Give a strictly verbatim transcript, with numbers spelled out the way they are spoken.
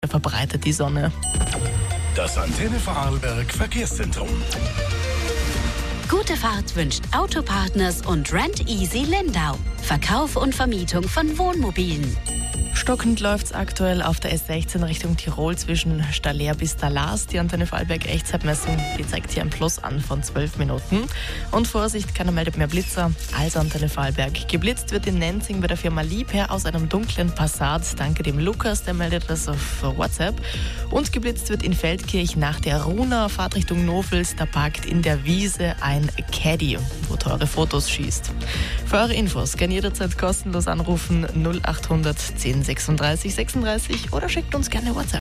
verbreitet die Sonne. Das Antenne Vorarlberg Verkehrszentrum. Gute Fahrt wünscht Autopartners und Rent Easy Lindau. Verkauf und Vermietung von Wohnmobilen. Stockend läuft es aktuell auf der S sechzehn Richtung Tirol zwischen Staller bis Dallas. Die Antenne Vorarlberg Echtzeitmessung, die zeigt hier ein Plus an von zwölf Minuten. Und Vorsicht, keiner meldet mehr Blitzer als Antenne Vorarlberg. Geblitzt wird in Nenzing bei der Firma Liebherr aus einem dunklen Passat. Danke dem Lukas, der meldet das auf WhatsApp. Und geblitzt wird in Feldkirch nach der Runa, Fahrtrichtung Novels. Da parkt in der Wiese ein Caddy, wo teure Fotos schießt. Für eure Infos gerne jederzeit kostenlos anrufen null achthundert zehn sechsunddreißig sechsunddreißig oder schickt uns gerne WhatsApp.